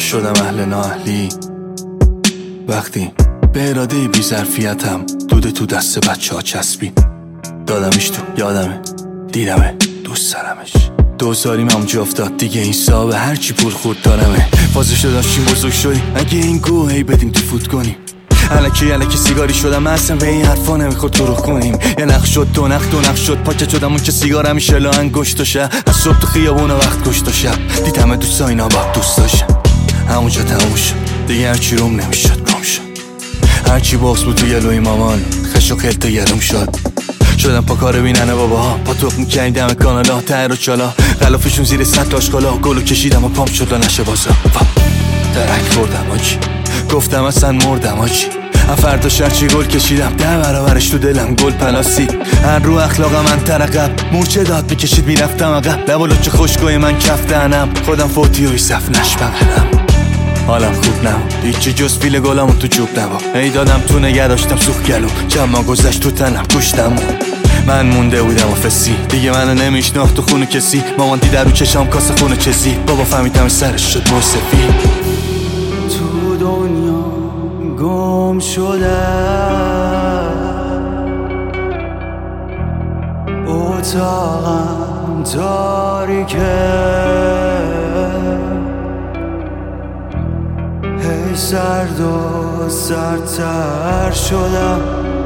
شدم اهل نااهلی وقتی به اراده بی ظرفیتم دود تو دست بچه ها چسبید. دادمش تو یادمه، دیدمه، دوست دارمش. دوزاریم همونجا افتاد دیگه این صاحب هرچی پول خورد دارمه. فازشو داشتیم بزرگ شدیم اگه این گوهی بدیم تو فوت کنیم. الکی سیگاری شدم اصلا به این حرفا نمیخورد تو رو کنیم. یه نخ شد دو نخ شد پاکت شدم اون که سیگار همیشه لا انگشت و شب از صبح تو خیابون وقت کشت و شب دیدمه دوستا اینا با دوست داشتم. همونجا تموم شد دیگه هرچی روم نمیشد گم شد. هرچی باکس بود تو گلوی مامان خش و خلط گرم شد. شدم پا کار بیننه باباها پا توپ میکنی دم کانالا تر و چالا غلافشون زیر سطل آشکالا گلو کشیدم و پام شد و نشه بازا درک بردم آجی گفتم اصلا مردم آجی فردا شرچی گل کشیدم 10 برابرش تو دلم گل پلاسید هر رو اخلاقم من ترقب مورچه داد میکشید میرفتم عقب لب و لچه خشکای من کف دهنم خودم فوتی و صف نشبقلم حالم خوب نبود هیچی جز فیل گلامو تو جوب نبود ای دادم تو نگه داشتم سوخ گلوم جمع گذشت تو تنم کشتم من مونده بودم و فسی دیگه منو نمیشناخت تو خونه کسی مامان دیده رو چشام کاسه خونه چزی بابا فهمیدم سرش شد موسفی تو دنیا گم شده اتاقم تاریکه هی سرد و سردتر شدم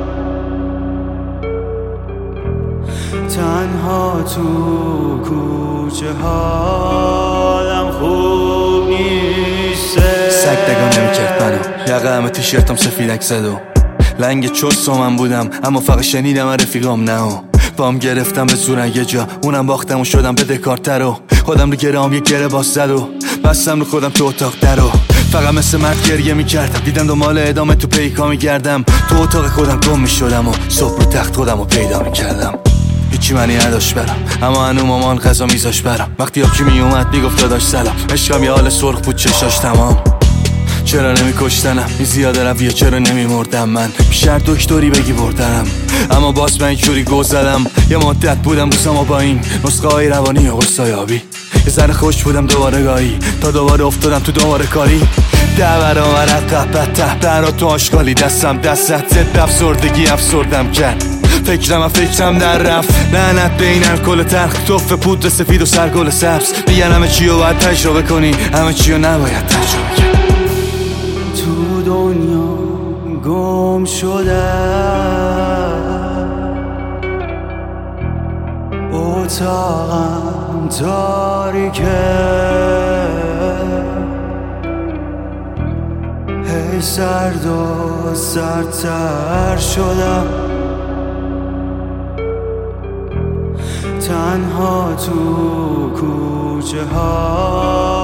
تنها تو کوچه حالم خوب نیسته سگ دگاه نمیکرد منو یقه همه تیشرتم سفیدک زد و لنگ چست و من بودم اما فقط شنیدم رفیقام نه و بام گرفتم به زور یه جا اونم باختم و شدم بدهکارتر و خودم رو گرام یک گره باز زد و بستم رو خودم تو اتاق در و فقط مثل مرد گریه میکردم دیدم دنبال ادامه تو پیکا میگردم تو اتاق خودم گم میشدم و صبح رو تخت خودم رو پیدا میکردم هیچی معنی نداشت برم اما هنو مامان غذا میذاش برم وقتی آبکی میومد میگفت داداش سلام عشقم یه حال سرخ بود چشاش تمام چرا نمیکشتنم این زیاده رویه چرا نمیمردم من بیشتر دکتری بگی بردنم اما باز من اینجوری گو زدم یه مدت بودم دوستم با این نسخه های روانی و قرصای آبی یه ذره خوش بودم دوباره گاهی تا دوباره افتادم تو دوباره کاری 10 برابر عقب بدتر برا تو آشغالی دستم دستت زد افسردگی افسردم کرد فکرم در رفت لعنت به این الکل تلخ توف پودر سفید و سرگل سبز میگن همه چی رو باید تجربه کنی همه چی رو نباید تجربه کنی تو دنیا گم شده اتاقم تاریکه هی سرد و سردتر شدم تنها تو کوچه ها